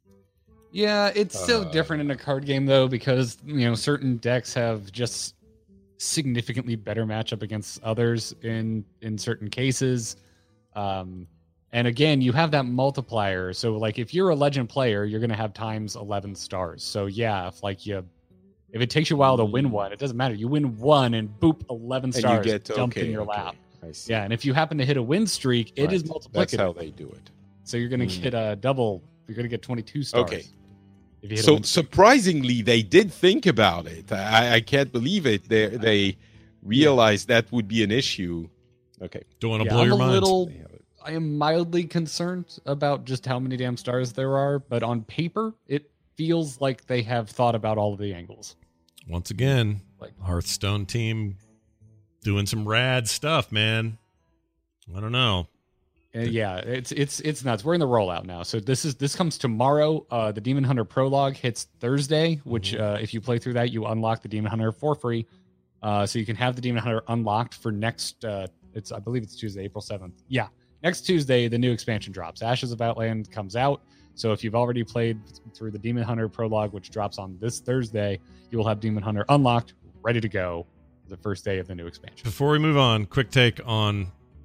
Yeah, it's still Uh, different in a card game though, because you know certain decks have just significantly better matchup against others in in certain cases. Um, and again, you have that multiplier. So like if you're a legend player, you're gonna have times eleven stars. So yeah, if like you if it takes you a while to win one, it doesn't matter. You win one and boop eleven And you stars get dumped okay, in your okay, lap. I see. Yeah, and if you happen to hit a win streak, it is Right. multiplicative. That's how they do it. So you're gonna Mm. get a double. You're gonna get twenty-two stars. Okay. If you hit a So win streak. surprisingly, they did think about it. I, I can't believe it. They they realized that would be an issue. Okay, Don't want to Yeah, blow I'm your a mind. little- they have it. I am mildly concerned about just how many damn stars there are, but on paper, it feels like they have thought about all of the angles. Once again, Like- Hearthstone team doing some rad stuff, man. I don't know. Uh, yeah, it's it's it's nuts. We're in the rollout now, so this is this comes tomorrow. Uh, the Demon Hunter prologue hits Thursday, which Mm-hmm. uh, if you play through that, you unlock the Demon Hunter for free. Uh, so you can have the Demon Hunter unlocked for next. Uh, it's I believe it's Tuesday, April seventh. Yeah, next Tuesday the new expansion drops. Ashes of Outland comes out. So if you've already played through the Demon Hunter prologue, which drops on this Thursday, you will have Demon Hunter unlocked, ready to go, the first day of the new expansion. Before we move on, quick take on.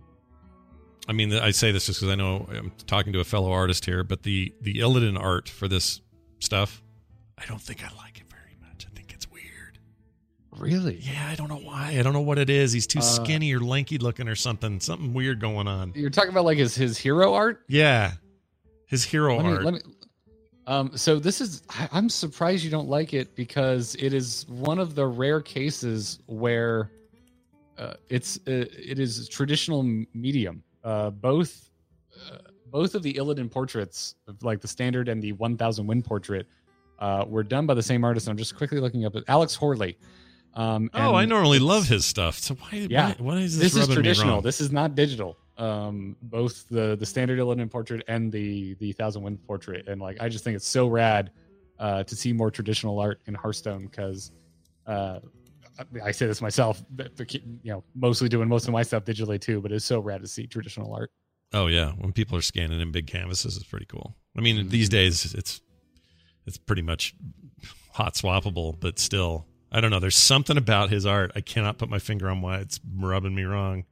I mean, I say this just because I know I'm talking to a fellow artist here, but the the Illidan art for this stuff, I don't think I like it very much. I think it's weird. Really? Yeah, I don't know why. I don't know what it is. He's too Uh, skinny or lanky looking or something. Something weird going on. You're talking about like his his hero art? Yeah, his hero Let me, art. let me, um, so this is, I, I'm surprised you don't like it because it is one of the rare cases where uh, it's uh, it is traditional m- medium. Uh, both uh, both of the Illidan portraits, like the standard and the one thousand win portrait, uh, were done by the same artist. I'm just quickly looking up at Alex Horley. Um, oh, I normally it's- love his stuff. So why? Yeah, why, why is this, this is rubbing me traditional. wrong? This is not digital. Um, both the the standard Illidan portrait and the the Thousand Wind portrait, and like I just think it's so rad uh, to see more traditional art in Hearthstone because uh, I, I say this myself, but, but, you know, mostly doing most of my stuff digitally too. But it's so rad to see traditional art. Oh yeah, when people are scanning in big canvases, it's pretty cool. I mean, Mm-hmm. these days it's it's pretty much hot swappable, but still, I don't know. There's something about his art. I cannot put my finger on why it's rubbing me wrong.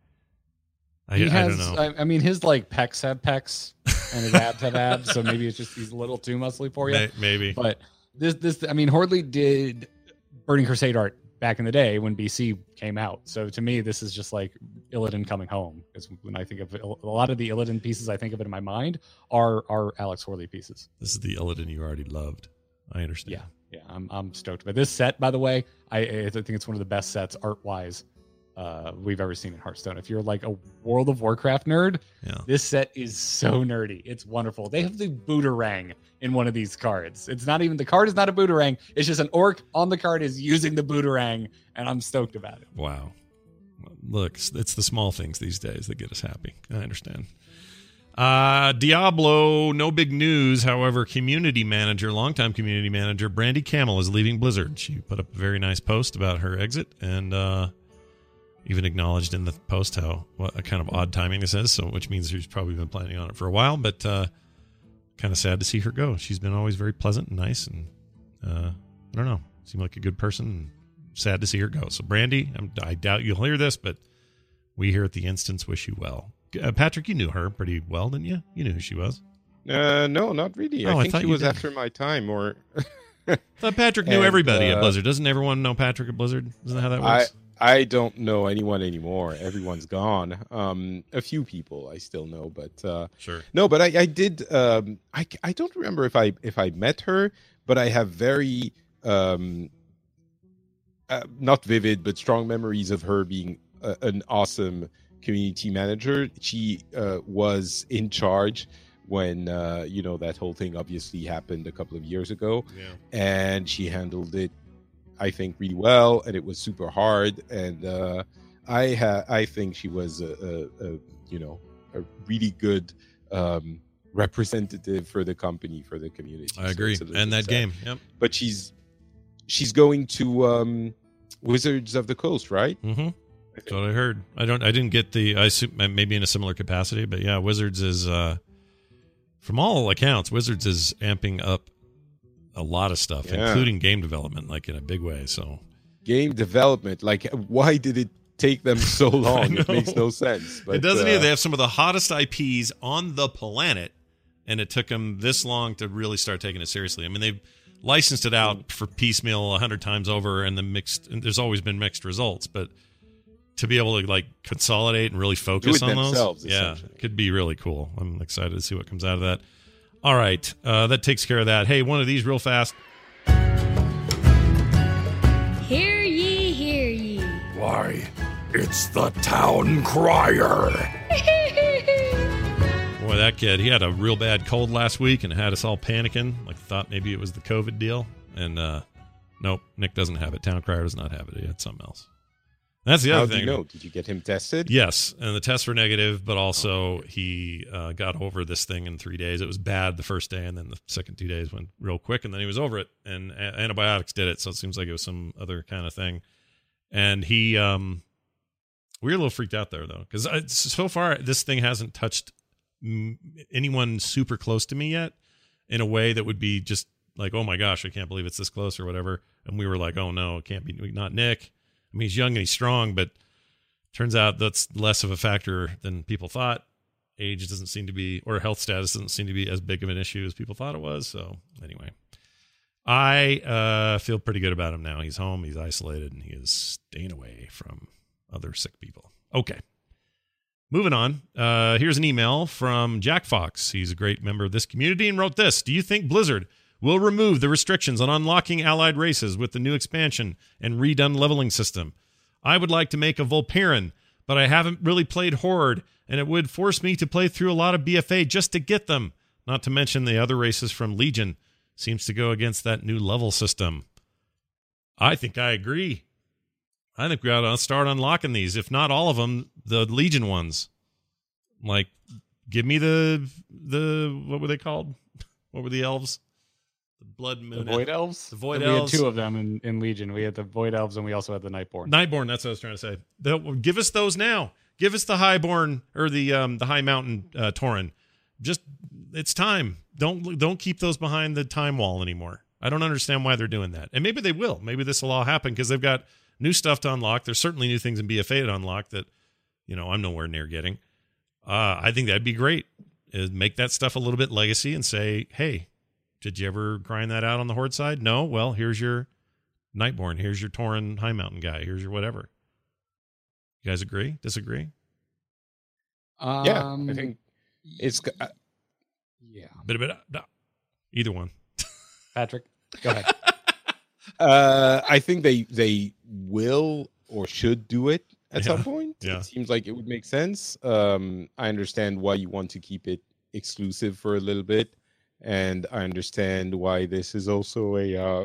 I, He I has, don't know. I, I mean, his like pecs have pecs and his abs have abs, so maybe it's just he's a little too muscly for you. May- Maybe. But this, this, I mean, Hordley did Burning Crusade art back in the day when B C came out. So to me, this is just like Illidan coming home. Because when I think of it, a lot of the Illidan pieces, I think of it in my mind are are Alex Horley pieces. This is the Illidan you already loved. I understand. Yeah, yeah, I'm I'm stoked. But this set, by the way, I I think it's one of the best sets art wise uh, we've ever seen in Hearthstone. If you're like a World of Warcraft nerd, Yeah. this set is so nerdy. It's wonderful. They have the Booterang in one of these cards. It's not even the card is not a Booterang. It's just an orc on the card is using the Booterang, and I'm stoked about it. Wow. Look, it's the small things these days that get us happy. I understand. Uh, Diablo, no big news. However, community manager, longtime community manager, Brandy Camel is leaving Blizzard. She put up a very nice post about her exit and uh, even acknowledged in the post how what a kind of odd timing this is, so which means she's probably been planning on it for a while, but uh, kind of sad to see her go. She's been always very pleasant and nice, and uh, I don't know, seemed like a good person, and sad to see her go. So, Brandy, I'm, I doubt you'll hear this, but we here at The Instance wish you well. Uh, Patrick, you knew her pretty well, didn't you? You knew who she was. Uh, no, not really. Oh, I I think thought she you was did. after my time, or I thought Patrick knew And, everybody at uh, Blizzard. Doesn't everyone know Patrick at Blizzard? Isn't that how that I works? I don't know anyone anymore. Everyone's gone. Um, a few people I still know, but uh, Sure. no. But I, I did. Um, I I don't remember if I if I met her, but I have very um, uh, not vivid but strong memories of her being a, an awesome community manager. She uh, was in charge when uh, you know that whole thing obviously happened a couple of years ago, Yeah. and she handled it, I think, really well, and it was super hard. And uh, I ha- I think she was a, a, a you know a really good um, representative for the company, for the community. I So agree. it's a little And that sad. game. Yep. But she's she's going to um, Wizards of the Coast, right? Mm-hmm. That's what I heard. I don't. I didn't get the. I assume maybe in a similar capacity, but yeah, Wizards is, uh, from all accounts, Wizards is amping up a lot of stuff, Yeah. including game development, like in a big way. So Game development, like why did it take them so long? It know. makes no sense. But it doesn't uh, either. They have some of the hottest I Ps on the planet, and it took them this long to really start taking it seriously. I mean, they've licensed it out for piecemeal a hundred times over, and the mixed. And there's always been mixed results, but to be able to like consolidate and really focus it on themselves, those, yeah, essentially. could be really cool. I'm excited to see what comes out of that. All right, uh, that takes care of that. Hey, one of these real fast. Hear ye, hear ye. Why, it's the town crier. Boy, that kid, he had a real bad cold last week and had us all panicking. Like, thought maybe it was the COVID deal. And uh, nope, Nick doesn't have it. Town Crier does not have it. He had something else. That's the How other do thing. you know? Did you get him tested? Yes, and the tests were negative, but also he uh, got over this thing in three days. It was bad the first day, and then the second two days went real quick, and then he was over it. And a- antibiotics did it, so it seems like it was some other kind of thing. And he, um, we were a little freaked out there though, because so far this thing hasn't touched mm, anyone super close to me yet, in a way that would be just like, oh my gosh, I can't believe it's this close or whatever. And we were like, oh no, it can't be not Nick. I mean, he's young and he's strong, but turns out that's less of a factor than people thought. Age doesn't seem to be, or health status doesn't seem to be as big of an issue as people thought it was. So anyway, I uh, feel pretty good about him now. He's home, he's isolated, and he is staying away from other sick people. Okay. Moving on. Uh, here's an email from Jack Fox. He's a great member of this community and wrote this. Do you think Blizzard will remove the restrictions on unlocking allied races with the new expansion and redone leveling system? I would like to make a Volparian, but I haven't really played Horde, and it would force me to play through a lot of B F A just to get them. Not to mention the other races from Legion. Seems to go against that new level system. I think I agree. I think we ought to start unlocking these. If not all of them, the Legion ones. Like, give me the the what were they called? What were the elves? The Blood Moon. The Void Elves? The Void we Elves. We had two of them in, in Legion. We had the Void Elves and we also had the Nightborn. Nightborn, that's what I was trying to say. They'll, give us those now. Give us the Highborn or the um, the High Mountain uh, Tauren. Just, it's time. Don't don't keep those behind the time wall anymore. I don't understand why they're doing that. And maybe they will. Maybe this will all happen because they've got new stuff to unlock. There's certainly new things in B F A to unlock that, you know, I'm nowhere near getting. Uh, I think that'd be great. Is make that stuff a little bit legacy and say, hey, did you ever grind that out on the Horde side? No? Well, here's your Nightborn. Here's your Tauren High Mountain guy. Here's your whatever. You guys agree? Disagree? Um, yeah, I think it's... Uh, yeah. Bit, bit, uh, either one. Patrick, go ahead. uh, I think they they will or should do it at Yeah. some point. Yeah. It seems like it would make sense. Um, I understand why you want to keep it exclusive for a little bit. And I understand why this is also a uh,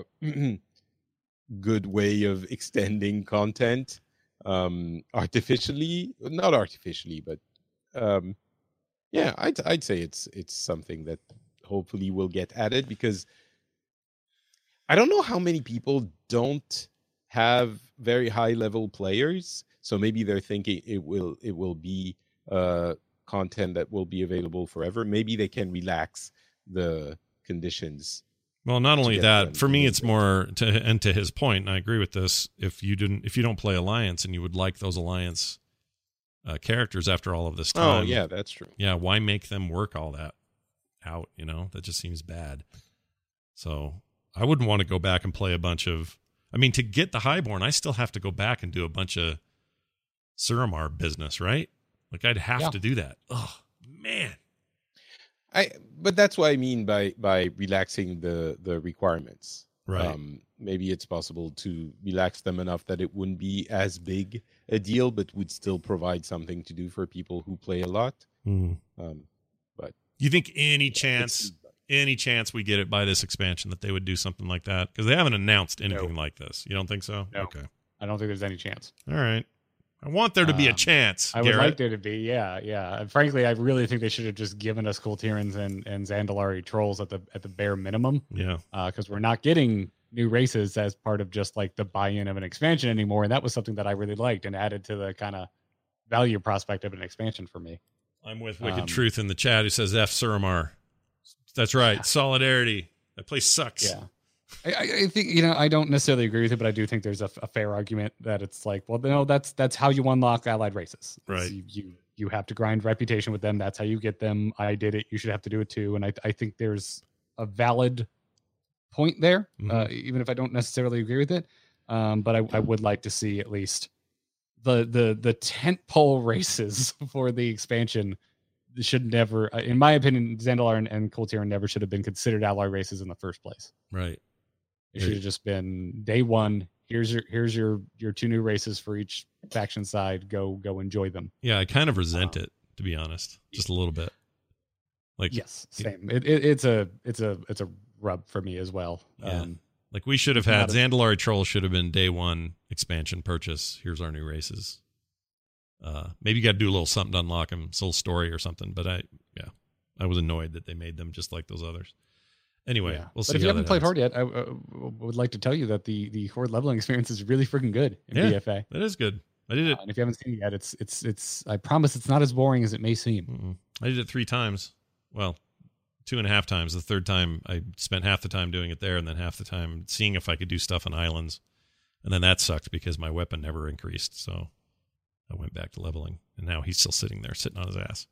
good way of extending content um, artificially. Not artificially, but um, yeah, I'd, I'd say it's it's something that hopefully will get added because I don't know how many people don't have very high level players. So maybe they're thinking it will it will be uh, content that will be available forever. Maybe they can relax the conditions. Well, not only get that, them for to me, move it's it. more to and to his point, and I agree with this. If you didn't, if you don't play Alliance and you would like those Alliance uh, characters after all of this time, Oh yeah, that's true. yeah, why make them work all that out? You know, that just seems bad. So I wouldn't want to go back and play a bunch of. I mean, to get the Highborn, I still have to go back and do a bunch of Suramar business, right? Like I'd have Yeah. to do that. Oh man. I but that's what I mean by by relaxing the the requirements. Right. Um, maybe it's possible to relax them enough that it wouldn't be as big a deal, but would still provide something to do for people who play a lot. Mm. Um, but You think any it's- chance, any chance we get it by this expansion that they would do something like that? Because they haven't announced anything like this. You don't think so? No. Okay. I don't think there's any chance. All right. I want there to be a Um, chance. I would Garrett. like there to be, yeah, yeah. And frankly, I really think they should have just given us Kul Tirans and and Zandalari trolls at the at the bare minimum, Yeah. because we're not getting new races as part of just like the buy-in of an expansion anymore. And that was something that I really liked and added to the kind of value prospect of an expansion for me. I'm with Wicked Um, Truth in the chat who says F Suramar. That's right. Solidarity. That place sucks. Yeah. I, I I think, you know, I don't necessarily agree with it, but I do think there's a, a fair argument that it's like, well, no, that's that's how you unlock allied races. It's Right. You, you you have to grind reputation with them. That's how you get them. I did it. You should have to do it too. And I I think there's a valid point there, Mhm. uh, even if I don't necessarily agree with it. Um, but I, I would like to see at least the the the tent pole races for the expansion should never, uh, in my opinion, Zandalar and, and Kul Tiran never should have been considered alloy races in the first place. Right. It should have just been day one. Here's your here's your your two new races for each faction side. Go go enjoy them. Yeah. I kind of resent Um, it, to be honest. Just a little bit. Like, Yes, same. It, it, it's a it's a it's a rub for me as well. Yeah. Um, like we should have had Not a- Zandalari Troll should have been day one expansion purchase. Here's our new races. Uh, maybe you got to do a little something to unlock them, soul story or something. But I, yeah, I was annoyed that they made them just like those others. Anyway, yeah. we'll see. But if you how haven't that played ends. hard yet, I uh, would like to tell you that the the horde leveling experience is really freaking good in Yeah. B F A. That is good. I did it. Uh, and if you haven't seen it yet, it's it's it's. I promise it's not as boring as it may seem. Mm-mm. I did it three times. Well, two and a half times. The third time, I spent half the time doing it there, and then half the time seeing if I could do stuff on islands. And then that sucked because my weapon never increased. So I went back to leveling, and now he's still sitting there, sitting on his ass.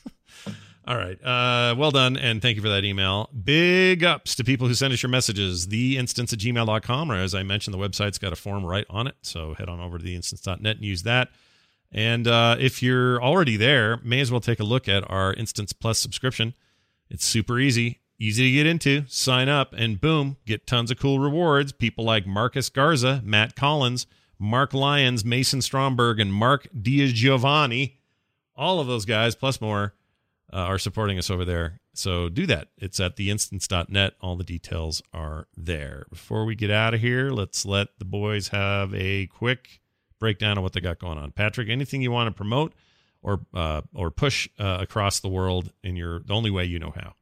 All right. Uh, well done, and thank you for that email. Big ups to people who send us your messages. the instance at gmail dot com, or as I mentioned, the website's got a form right on it. So head on over to the instance dot net and use that. And uh, if you're already there, may as well take a look at our Instance Plus subscription. It's super easy, easy to get into. Sign up, and boom, get tons of cool rewards. People like Marcus Garza, Matt Collins, Mark Lyons, Mason Stromberg, and Mark DiGiovanni. All of those guys, plus more, uh, are supporting us over there. So do that. It's at the instance dot net. All the details are there. Before we get out of here, let's let the boys have a quick breakdown of what they got going on. Patrick, anything you want to promote or uh, or push uh, across the world in your the only way you know how?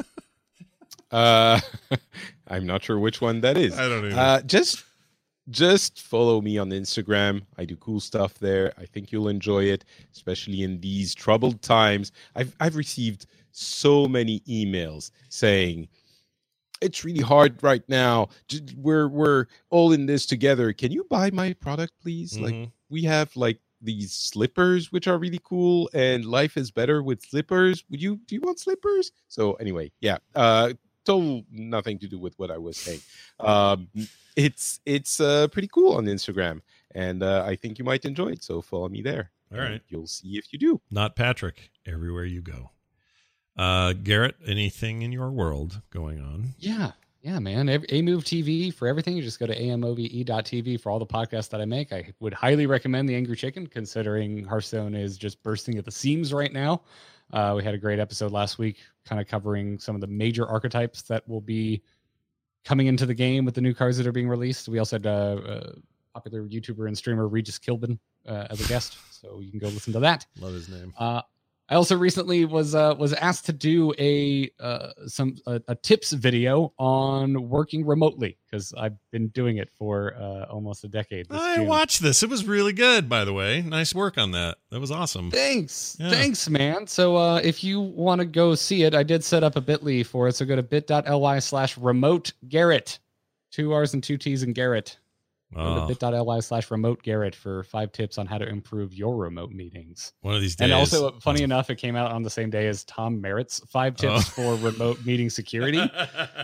uh, I'm not sure which one that is. I don't even. Uh, just just follow me on Instagram. I do cool stuff there. I think you'll enjoy it, especially in these troubled times. I've I've received so many emails saying, it's really hard right now. We're we're all in this together. Can you buy my product, please? Mm-hmm. Like, we have like these slippers, which are really cool, and life is better with slippers. Would you do you want slippers? So anyway, yeah. Uh, total nothing to do with what I was saying. Um, it's it's uh, pretty cool on Instagram, and uh, I think you might enjoy it. So follow me there. All right, you'll see if you do. Not Patrick. Everywhere you go. Uh, Garrett, anything in your world going on? Yeah, yeah, man. A Move T V for everything. You just go to A M O V E dot T V for all the podcasts that I make. I would highly recommend The Angry Chicken, considering Hearthstone is just bursting at the seams right now. Uh, we had a great episode last week, kind of covering some of the major archetypes that will be coming into the game with the new cards that are being released. We also had uh, uh, popular YouTuber and streamer Regis Kilbin uh, as a guest, so you can go listen to that. Love his name. Uh, I also recently was uh, was asked to do a uh, some a, a tips video on working remotely, because I've been doing it for uh, almost a decade. this I June. watched this. It was really good, by the way. Nice work on that. That was awesome. Thanks, Yeah. thanks, man. So uh, if you want to go see it, I did set up a bit dot l y for it. So go to bit dot l y slash remote Garrett, two R's and two T's in Garrett. Go to Oh, bit dot l y slash remote Garrett for five tips on how to improve your remote meetings. one of these days. And also, funny enough, it came out on the same day as Tom Merritt's five tips Oh. for remote meeting security.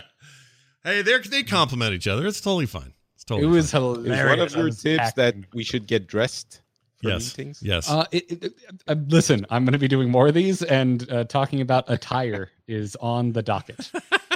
Hey, they they complement each other. It's totally fine. It's It totally was fine. hilarious. Is one of I your was tips that hacking. we should get dressed for Yes. meetings? Yes. Uh, it, it, uh, listen, I'm going to be doing more of these, and uh, talking about attire is on the docket.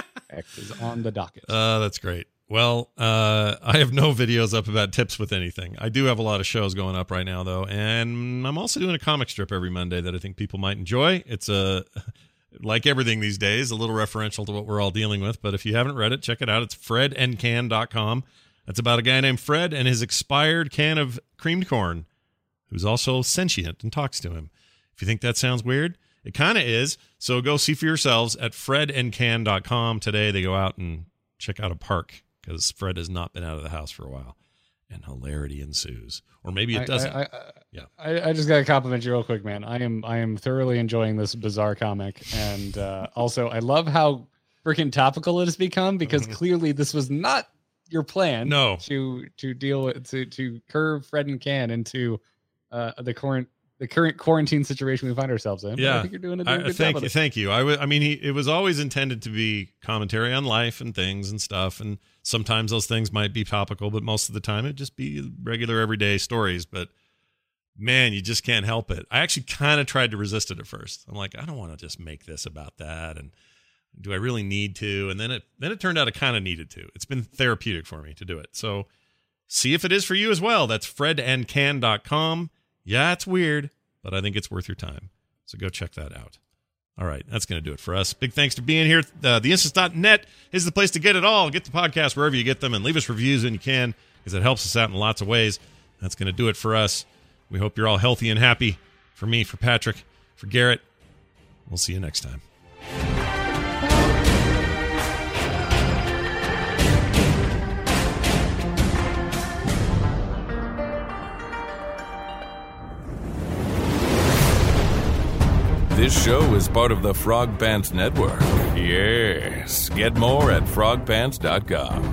is on the docket. Uh, that's great. Well, uh, I have no videos up about tips with anything. I do have a lot of shows going up right now, though, and I'm also doing a comic strip every Monday that I think people might enjoy. It's a like everything these days, a little referential to what we're all dealing with. But if you haven't read it, check it out. It's fred and can dot com. That's about a guy named Fred and his expired can of creamed corn, who's also sentient and talks to him. If you think that sounds weird, it kind of is. So go see for yourselves at fred and can dot com today. They go out and check out a park, because Fred has not been out of the house for a while, and hilarity ensues. Or maybe it doesn't. I, I, I, Yeah. I, I just got to compliment you real quick, man. I am I am thoroughly enjoying this bizarre comic, and uh, also I love how freaking topical it has become, because Mhm. clearly this was not your plan. No. to to deal with to to curve Fred and Can into uh, the current the current quarantine situation we find ourselves in. But Yeah. I think you're doing a, doing a I, good thank job you, of it. thank you. I, w- I mean, he, it was always intended to be commentary on life and things and stuff, and sometimes those things might be topical, but most of the time it'd just be regular everyday stories. But man, you just can't help it. I actually kind of tried to resist it at first. I'm like, I don't want to just make this about that, and do I really need to? And then it then it turned out I kind of needed to. It's been therapeutic for me to do it. So see if it is for you as well. That's fred and can dot com. Yeah, it's weird, but I think it's worth your time. So go check that out. All right, that's going to do it for us. Big thanks for being here. Uh, the instance dot net is the place to get it all. Get the podcast wherever you get them, and leave us reviews when you can, because it helps us out in lots of ways. That's going to do it for us. We hope you're all healthy and happy. For me, for Patrick, for Garrett, we'll see you next time. This show is part of the Frog Pants Network. Yes. Get more at frog pants dot com.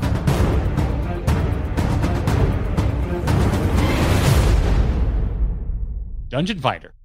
Dungeon Fighter.